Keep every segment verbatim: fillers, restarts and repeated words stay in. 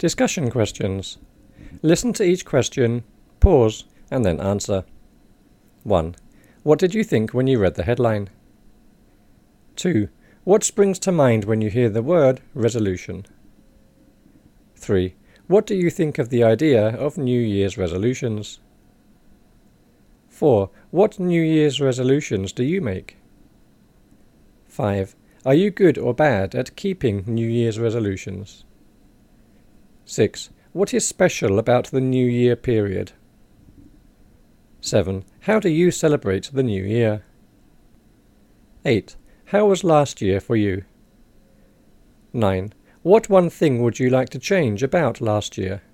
Discussion questions. Listen to each question, pause, and then answer. one. What did you think when you read the headline? two. What springs to mind when you hear the word resolution? three. What do you think of the idea of New Year's resolutions? four. What New Year's resolutions do you make? five. Are you good or bad at keeping New Year's resolutions? six. What is special about the New Year period? seven. How do you celebrate the New Year? eight. How was last year for you? nine. What one thing would you like to change about last year?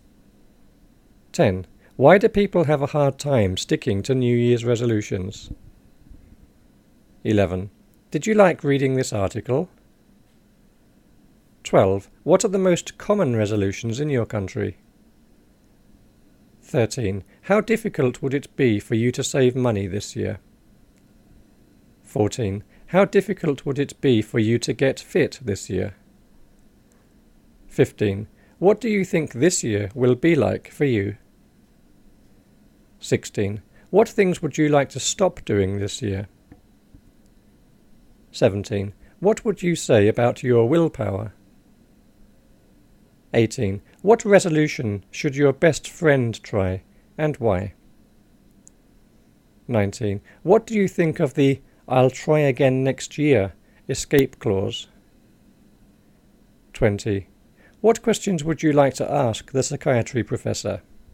ten. Why do people have a hard time sticking to New Year's resolutions? eleven. Did you like reading this article? twelve. What are the most common resolutions in your country? thirteen. How difficult would it be for you to save money this year? fourteen. How difficult would it be for you to get fit this year? fifteen. What do you think this year will be like for you? sixteen. What things would you like to stop doing this year? seventeen. What would you say about your willpower? eighteen. What resolution should your best friend try, and why? nineteen. What do you think of the "I'll try again next year" escape clause? twenty. What questions would you like to ask the psychiatry professor?